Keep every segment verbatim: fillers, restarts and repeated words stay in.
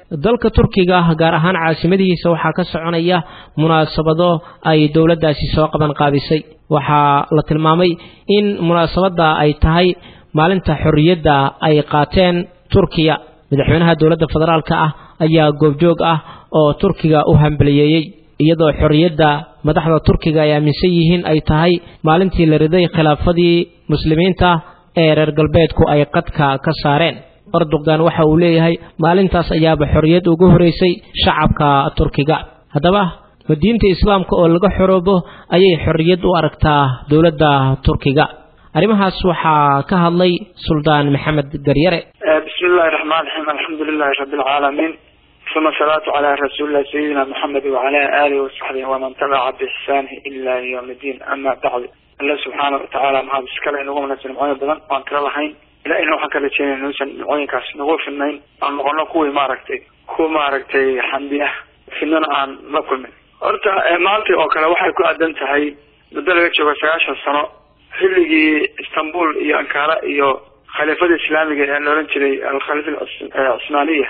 dalka Turkiga gaar ahaan caasimadiisa waxa ka soconaya munaasabado ay dawladdaasi soo qaban qaabisay waxa la tilmaamay in munaasabada ay tahay maalinta xorriyadda ay qaateen Turkiga madaxweynaha dawladda federaalka ah ayaa goobjoog ah oo Turkiga u hambalyeeyay iyadoo xorriyadda madaxda Turkiga ay aaminsan yihiin ay tahay maalintii la riday khilaafadii muslimiinta ee reer galbeedku ay qadka ka saareen Erdogan waxa uu leeyahay maalintaas ayaaba xorriyad ugu horeysay shacabka Turkiga hadaba diinta islaamka oo laga xoroobo ayay xorriyad u aragtaa dawladda Turkiga arimahaas waxa ka hadlay Suldaan Maxamed Garyare bismillaahir rahmaanir rahiim alxamdulillaahi rabbil caalamiin ثم الصلاة على رسول الله سيدنا محمد وعلى آله وصحبه ومن تبع بإحسانه إلا يوم الدين أما بعد الله سبحانه وتعالى مع بسكاله إنه من السلمعين بدن وأن كلا لحين إلى إنه حكى لتشين إنه سلمعين كاس نقول في النين أن نقولنا كوي ماركتي كوي ماركتي حمدية فينا عن نقول من أرتا مالتي أو كلا واحد كو أدنت هاي بدل شو بسعاش السنة هلقي اسطنبول يا أنقرة يا خليفة الإسلامية يعني لورنتري الخليفة العثمانية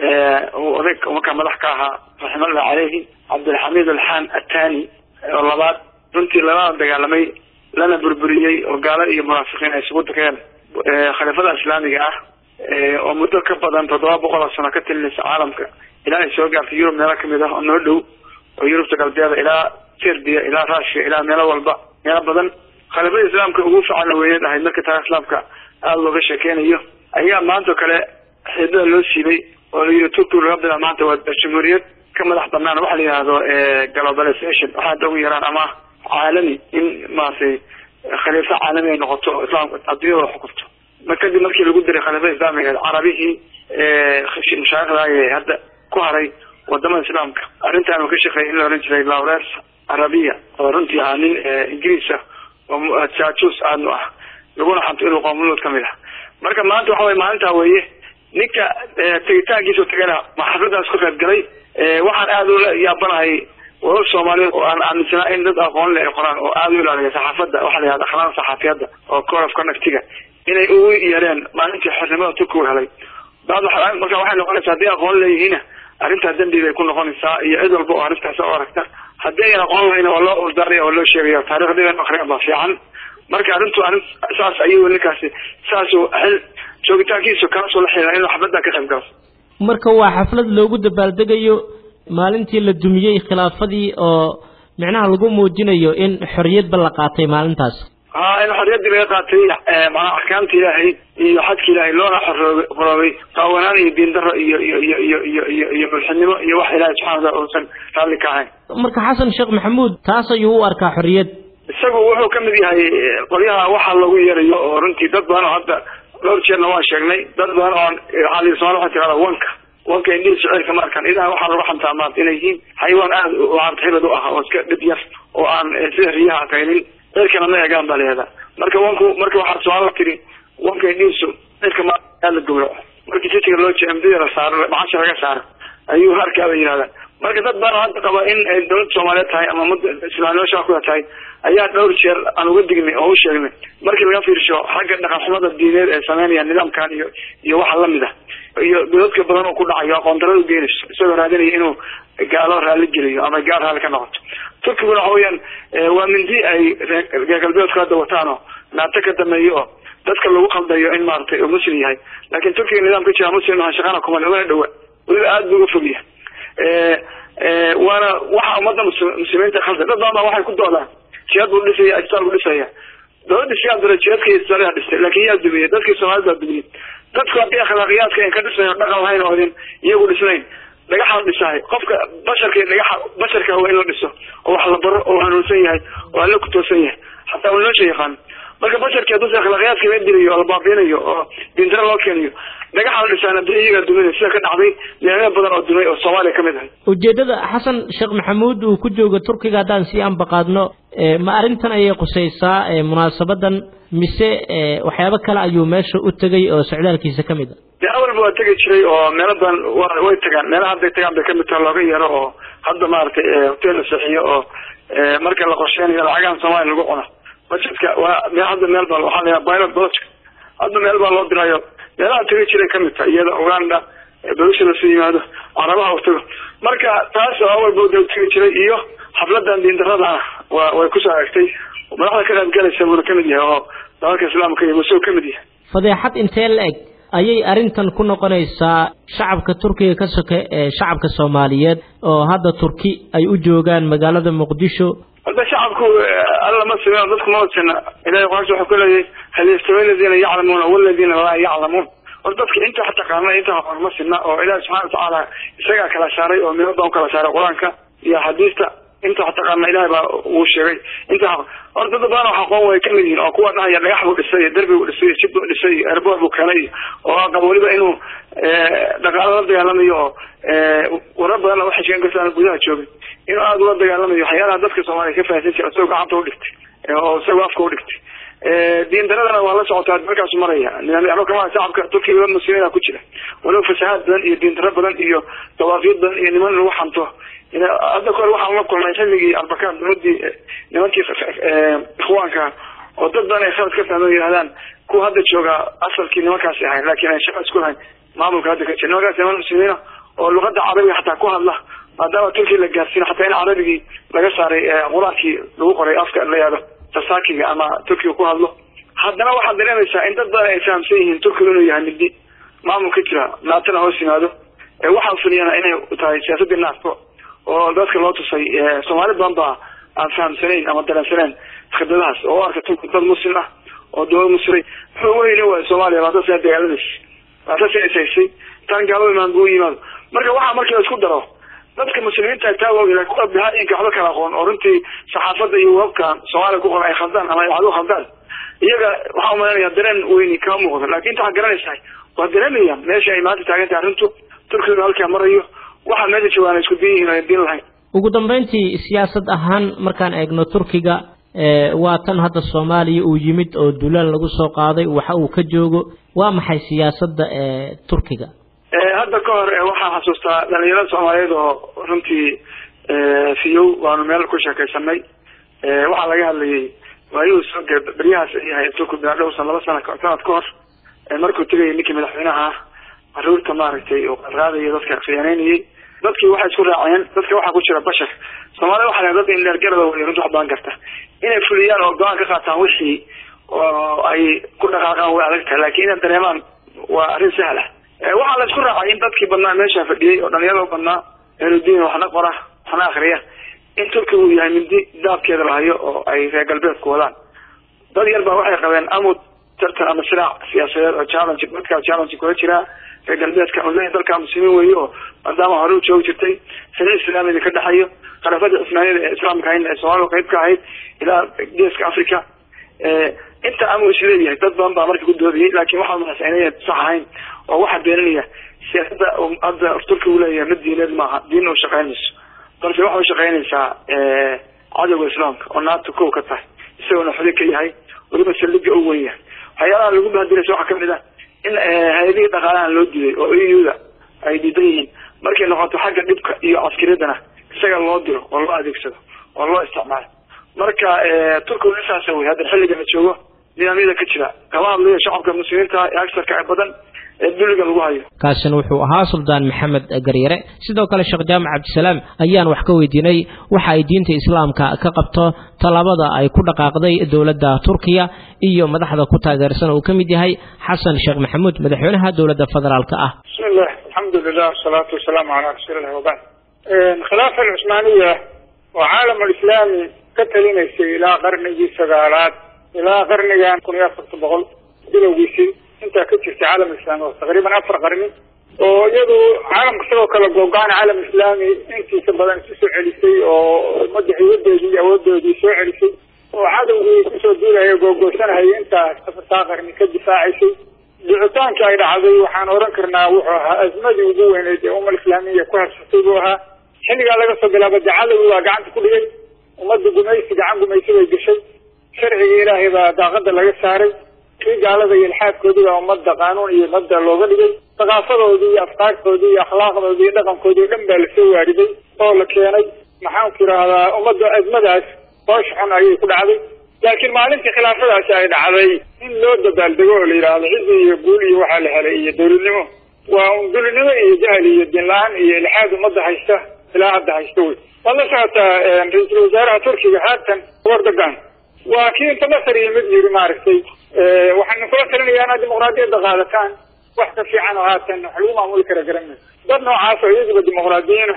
وذاك وكان ملحقها رحمه الله عليه عبد الحميد الحان الثاني والله بعد runtii laba dagaalamay lana burburiyay oo gaala iyo munaafiqiin ay isugu tageen khaliifada islaamiga ah oo muddo ka badan toddoba boqol sano ka tilmaamay caalamka ilaa ay soo gaartay Yurub meel ka mid ah oo noo dhow oo Yurubta galbeed ilaa Serbia ilaa Russia ilaa meel walba meel badan khaliifada islaamka ugu fiican weeyay ahayd marka taariikhda islaamka aad looga sheekeynayo ayaa maanta kale xiddo loo siibay oo Turkiga rabdana maanta waa jamhuuriyad ka madax bannaan waxa la yiraahdo globalization waxa ugu yaraan ama عالمي إن ما في خليفة عالمي نقطة إسلام أديه وحكمته ما كان دي مركي اللي قدر خليفة إسلامي العربي خش مشاغل هذا كهري قدام الإسلام أرنت أنا كشيء خير أرنت لي لاورس عربية أرنت يعني إنجليزية وتشاتوس أنو لقونا حنت له قانون كاملة مركب ما أنت حوي ما أنت هويه نك تيجي سو تجرا ما حفظنا سكوت الجري واحد قالوا يا بناي والصومالي وأنا عن سنة إن ضد أقوال القرآن وقالوا لا صحافة واحد هذا خلنا صحافيات أو كورف كونكتيجا إن يقول يرين ما أنت حرمه تكون علي بعض الحالات مثلا واحد يقول سادي أقوال لي هنا أنت هتدي يكون نقول الساعة يعيد البؤ عرفت سواء أكتر هدي أقوال هنا والله أصدري ولا شيء تاريخ ده من آخر الله في عن مركز أنتوا عن أساس أيوة النكاسي أساسه هل شو بتاعكي سو كان صلح إنه حبدا كتب قص مركز واحد لو جود بالدقيو maalintii la dumiyay khilaafadii oo macnaha lagu muujinayo in xorriyad bal qaatay maalintaas ها إن حرية دي قاتي مع أحكام تلاهي يحد كلاهي لونا حرابي قوانان يدين در ي ي ي ي ي ي بالحنمة يوحي الله سبحانه وتعالى ذلك عين مركز حسن شيخ محمود تاسا يو أركا حرية السبب وحو كم دي هاي قليها وحل لو يري رنتي ضد أنا هذا لو شيء نواش شغلي ضد أنا على صالح على وانك وانك إني سعر كمان كان إذا وحنا روح أنت عملت إليه حيوان أهل وعرض حيله دوها وسكديف وعن سهريها كاينين غير كنا ما يجان بالي هذا مركب وانكو مركب واحد سؤال كري وانك إني سو غير كمان أهل الدولة مركب تيجي لو شيء أمدي رصار معشر رجع صار أيوه هركب هذا مركب ضد بره هذا قبائل الدولة الصومالية هاي أما مد سلانة شاكوة هاي أيات دور شر أنا ودي إني أو شيء من مركب ينفير شو حاجة نقص حمد الدينار ثمانية النظام كان يوحى الله مده بيوتك بدن وكل عيا كونترول جينش سوى هذا إنه قالوا رالي جري أما قال هذا كنقط تركب العوين ومن دي أي قال بيوت كذا وتانو نعتقد ما يو تذكر لو قل ده يعين مارتي ومسلي هاي لكن تركي النظام كتير مسلم هشغلنا كمان ولا دواء ولا قاعد بيوقفوا بيه وانا واحد مدة مسلمين تخلص ده ضامن واحد كل دولة شيء بقول لي شيء أكثر بقول لي شيء ده الشيء ده شيء كي يستريح لكن هي الدنيا ده كي سؤال ده الدنيا تدخل في أخلاقيات كأن كدسنا نقل هاي نوعين يقول اثنين لقاح النساء قفك بشر كي لقاح بشر كهو إنه النساء هو حل بر أو هنوسيه هاي وهلو كتوسيه حتى ولا شيء خان بقى بشر كي دوس أخلاقيات كي يدري يو البابين يو بينتر الله كينيو لقاح النساء نبدي الدنيا سكن عظيم لأن بدر الدنيا والصوالح كمدها وجدد حسن شيخ محمود وكجوج تركي قادان سيام بقادنا ما أرنتنا أي قصيصة مناسبة mise waxyaabo kale ayuu meesha u tagay oo socdaalkiisa kamid ah awal buu tagay jiray oo meeladan way tagaan meelaha hadda tagaan bay kamid tahay looga yaro oo hadda maartay hotel saxiyo oo marka la qorsheynayo lacagan Soomaali lagu cuno budgetka waa meel hadda meel bal waxa la yaabaa pilot budget hadda meel bal loo dirayo meelaha tagay jiray kamid tahay iyada Uganda bulshada siyaado arabaha waqtiga marka taas oo awal buu dawladka jiray iyo xafladan diindarada waa way ku soo aagtay madaxda ka qayb galaysa buu ka mid yahay oo dalka islaamka iyo soo ka mid yahay fadeexad intee la eg ayay arintan ku noqonaysaa shacabka Turkiga ka soke ee shacabka Soomaaliyeed oo hadda Turki ay u joogaan magaalada Muqdisho هذا شعبك الله ما سمع ضدكم ما وصلنا إلى يقول شو كله هل يستوي الذين يعلمون والذين لا يعلمون وضدك أنت حتى قارنا أنت ما سمع أو إلى سبحانه وتعالى سجى كلا شارع أو ميرضهم كلا شارع قرانك يا حديثة أنت حتى قارنا إلى وشري أنت أرد ضبان حقوق ويكملين أو قوة نهاية لا يحول السيد دربي والسيد شد السيد أربوه بكاني وقبولي بأنه دقال الله يعلمه وربنا الله وحش ينقص على البلاد شوفي إنه هذا الله يعلمه حيانا ذكر سوالي كيف هتنشي أسوق عنده ولكت أو سوى أفكار ولكت دين درنا والله سعوتات مركز مريا يعني أنا كمان شعب تركي والمسلمين كتير ولو فساد بن دين درب بن إياه توافيد بن يعني من روح عنده يعني هذا كل واحد ممكن ما يسمي أربعة نودي نمان كيف إخوانك وضدنا يخاف كيف نقول هذا كو هذا الشغل أصل كي نمان كاسي هاي لكن الشخص كل هاي ما ممكن هذا كتير نمان كاسي المسلمين واللغة العربية حتى كو هذا هذا تركي اللي جالسين حتى أنا عربي لقصار غراكي لو قري أفكار اللي هذا تساكي أما تركي كو هذا حدنا واحد لنا يسا أنت ضايع إسلام سيهن تركي لونه يعني دي ما ممكن كتير لا تنا هو هذا واحد فنينا إنه تاي سياسة الناس وذلك الله تصي سوالي بنضع عن فهم سنين أما ثلاث سنين خدمات أو أركتهم كتاب مسلمة أو دول مصري هو إنه سوالي لا تصير ديالنش لا تصير سياسي كان قالوا من قوي من مرة واحد مرة يسكت دراه dadka muslimiinta taawo ila ku qabaa in ka kala aqoon orintii saxaafada iyo wabka Soomaaliya ku qoray khaldaan ama ay khaldaan iyaga waxa uu maleeyaa dareen weyn ka muuqda laakiin inta garanaysaa waa dareemaya meesha ay maanta taagan tahay arintu Turkiga halka marayo waxa meesha joogaan isku diin diin lahayn ugu dambeyntii siyaasad ahaan markaan eegno Turkiga waa tan hadda Soomaaliya uu yimid oo dulaan lagu soo qaaday waxa uu ka joogo waa maxay siyaasadda ee Turkiga هذا كهر واحد حسوستا دليل سوماليد oo runtii fiyow waanu meel ku sheekaysanay waxa laga hadlayay waayuu soo bariyahaas ay Turku bilaado sanado sano ka sanad ka hor markuu tagay ninkii madaxweynaha aruurta maaragtay oo qaraadaya dadka qiyaanayay dadkii waxa isku raaceen dadka waxa ku jira bashar Soomaaliya waxa dad in leer garada way runtii waxbaan karta inay fuliyaan oo go'aan ka qaataan wixii oo ay ku dhaqaaqaan way adag tahay laakiin inay dareemaan waa arrin sahal ah waxa la isku raacay in dadkii badnaa meesha fadhiyay oo dhalinyarada badnaa erudiin waxna qora waxna akhriya in Turkiga uu yahay mindi daabkeeda lahayo oo ay reer galbeedku wadaan dad yar baa waxay qabeen amud tartan ama siraac siyaasadeed oo challenge dadka challenge ku jira reer galbeedka oo leeyahay dalka muslimiin weeyo maadaama hore u joog jirtay sharci islaamiga ka dhaxayo qarafada Usmaaniyada ee islaamka in Soomaaliya qayb ka ahayd ilaa geeska Afrika inta amu isleeyahay dad badan baa markii ku doodayay laakiin waxa uu xasaynaya saxayn oo waxa beeninaya siyaasadda hadda Turkiga uu leeyahay madiinad maaha diin oo shaqeynayso balse waxa uu shaqeynaysaa ee cadawga islaamka oo naatu koow ka tahay isagoo xubin ka yahay waliba saldhigga uu weyn yahay waxyaalaha lagu bahdilayso waxa kamid ah in hay'adaha dhaqaalaha loo diiday oo E U-da ay diidayeen markay noqoto xagga dhibka iyo askaridana isaga loo diro oo loo adeegsado oo loo isticmaalo marka Turkiga isaas way hadda xilliga la joogo nidaamyada ka jira kala hadlaya shacabka muslimiinta ee aksarka ay badan ee dulliga lagu hayo kaasina wuxuu ahaa Suldaan Maxamed Garyare sidoo kale Sheekh Jaamac Cabdisalaam ayaan wax ka weydiinay waxa ay diinta islaamka ka qabto talaabada ay ku dhaqaaqday dawladda Turkiga iyo madaxda ku taageersan oo kamid yahay Xasan Sheekh Maxamuud madaxweynaha dawladda federaalka ah bismillah alhamdulillah salatu wassalamu ala rasuulillah wa ba'd khilaafa al-Usmaaniyya wa aalam al-islami ka talinayay ilaa qarnigii sagaalaad ilaa qarnigan kun iyo afar boqol bilowgiisii inta ka jirtay caalam islaami oo taqriiban afar qarni oo iyadu caalamka sidoo kale go'aan caalam islaami intiisa badan isu soo celisay oo madaxweynadeedii iyo awoodeedii soo celisay oo cadawgii ku soo duulaya googoosanayay inta afar qarni ka difaacisay dhicitaanka ay dhacday waxaan oran karnaa wuxuu ahaa azmadii ugu weyneyd ee umma islaamiga ku harsatay buu ahaa xilligaa laga soo bilaabo cadawgii waa gacanta ku dhigay ummadda gumaysi gacan gumaysi bay gashay sharciga ilaahay baa daaqada laga saaray kii gaalada iyo ilxaadkoodii baa ummadda qaanuun iyo mabda looga dhigay thaqaafadoodii iyo afkaartoodii iyo akhlaaqdoodii iyo dhaqankoodii o dhan baa lasoo waariday oo la keenay maxaan ku yidhaahdaa ummadda azmadaas hoosh xun ayay ku dhacday laakiin maalintii khilaafadaasi ay dhacday in loo dabaaldego oo la yidhaahdo cizi iyo guul iyo waxaa la helay iyo dawladnimo وانظلنا يجهل الدنيان الحاد مضى هيسته لا عد هيستوي والله ساعة رئيس الوزراء تركي حتى وردقان وكين تمثل يمدني بمعرفتي وحن نفكر إن أنا ديمقراطية دغالتان واحدة في عنه هاتن حلومة ملك رجرمنا بدنا عاصر يجب الديمقراطيين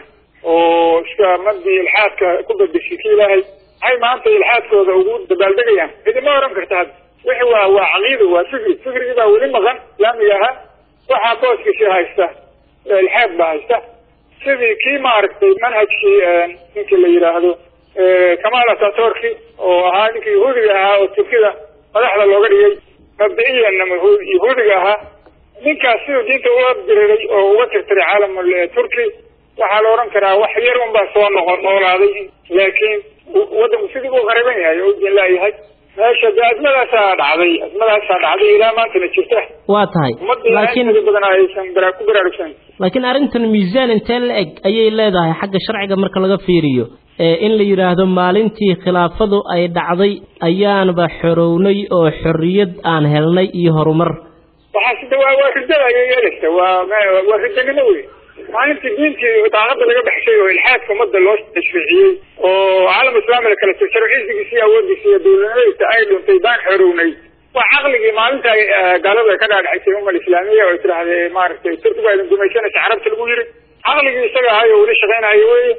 وشكا مدي الحاد كبر بالشكيلة هاي هاي ما أنت الحاد كذا وجود بالدقيقة إذا ما رم كرتها وهو هو عقيد وفكر فكر إذا ولين مغن لم يها وحاطوس كشي هايسته الحاد بهايسته سيدي كي معرفتي منهج شيء يمكن اللي يراهدو كمال أتاتوركي وهذيك يهوديها وتركيا مدحنا لوغريي مبدئيا انه يهوديها ninkaas sidoo diinta uga diray oo uga tirtiray caalamka Turki waxa la oran karaa wax yar un baa soo noqon noolaaday laakiin wadanku sidii uu qariban yahay oo jin laayahay meesha daadmadaas dhacday asmadaas dhacday ilaa maanta jirta waa tahay laakiin badan aysan bara ku baraarugsan laakiin arintan miisaan inta la eg ayay leedahay xagga sharciga marka laga fiiriyo in la yiraahdo maalintii khilaafadu ay dhacday ayaanba xorownay oo xorriyad aan helnay iyo horumar waxa sida waa ridada ay yeelaysaa waa waa ridada weey maalintii diintii taaqada laga baxshay oo ilhaadka umada loo tashriiciyay oo caalam islaami kala sharciisiisa awoodiisa dawladda ay dhuntay baan xorownay waa aqliga maalinta galada ka dhaadhaysay umma islaamiga oo tiraahday maartay turkiga ay dumaysanay carabta lagu yiri aqliga isaga ahay oo wali shaqeynaayo weey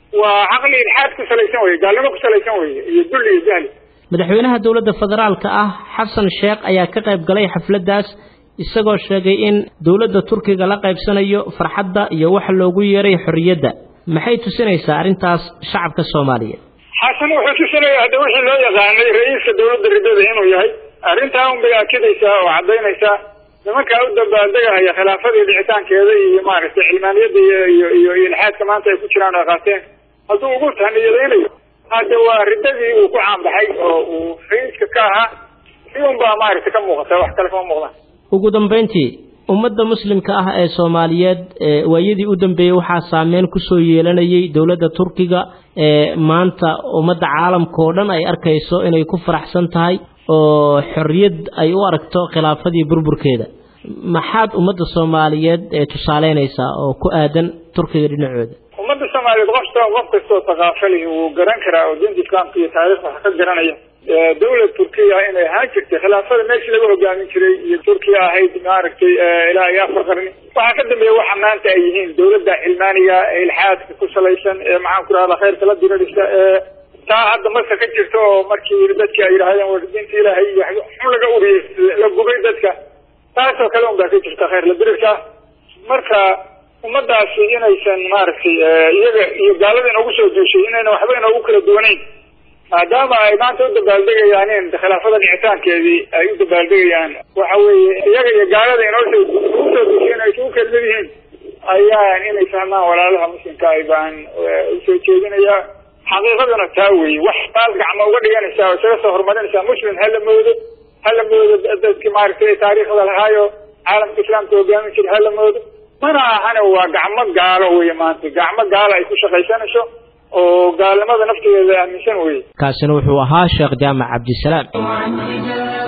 وعقلي الحاد كسليسان وي قال لما كسليسان وي يدل يجهل madaxweynaha dawladda federaalka ah Xasan Sheekh ayaa ka qayb galay xafladaas isagoo sheegay in dawladda Turkiga la qaybsanayo farxadda iyo wax loogu yeeray xorriyadda maxay tusinaysaa arintaas shacabka Soomaaliyeed Xasan wuxuu tusinaya hada wixii loo yaqaanay ra'iiska dawladda ridada inuu yahay arintaa un bay akidaysa oo cadeynaysa nimanka u dabaaldegaya khilaafadii dhicitaankeeda iyo maaragtay cilmaaniyada iyo iyo ilhaadka maanta ay ku jiraan oo qaateen haduu ugu tahniyadeynayo hada waa ridadii uu ku caanbaxay oo uu ra'iiska ka ahaa si un baa maaragtay ka muuqata wax kale kama muuqdaan ugu dambeyntii ummadda muslimka ah ee Soomaaliyeed waayadii u dambeeyay waxa saameyn ku soo yeelanayay dawladda Turkiga ee maanta ummadda caalamka oo dhan ay arkayso inay ku faraxsan tahay oo xorriyad ay u aragto khilaafadii burburkeeda maxaad ummadda Soomaaliyeed ee tusaaleynaysa oo ku aadan Turkiga dhinacooda ummadda Soomaaliyeed qofka qofka soo taqaafalay uu garan karaa oo diinta islaamka iyo taariikhda ka garanaya dawladda Turkiga inay ahaan jirtay khilaafada meeshii laga hogaamin jiray iyo Turkiga ahayd maaragtay ilaa iyo afar qarni waxa ka dambeeyay waxa maanta ay yihiin dawladda cilmaaniga ee ilhaadka ku salaysan ee maxaan ku raada khayrka la diriraysa ee taa hadda marka ka jirto oo markii dadka ay yiraahdeen wardinta ilaahay iyo xun laga uriyay la gubay dadka taasoo kale un baa ka jirta khayr la dirirka marka ummadaasi inaysan maaragtay iyaga iyo gaaladina ugu soo duushay inayna waxba inoogu kala duwanayn maadaama ay maanta u dabaaldegayaan in khilaafada dhicitaankeedii ay u dabaaldegayaan waxa weeye iyaga iyo gaalada inoo soo duushay inay isugu kala yihiin ayaan inay fahmaan walaalaha muslimka ay baan u soo jeedinayaa xaqiiqadana taa weeye wax baal gacmo uga dhiganaysaa oo isaga soo horumarinaysaa muslim hala moodo hala moodo dadkii maaragtay taariikhda lahaayo caalamka islaamka hogaamin jiray hala moodo mana ahana waa gacmo gaalo weeye maanta gacmo gaalo ay ku shaqaysanayso oo gaalnimada nafteeda aaminsan weeye kaasina wuxuu ahaa Sheekh Jaamac Cabdisalaam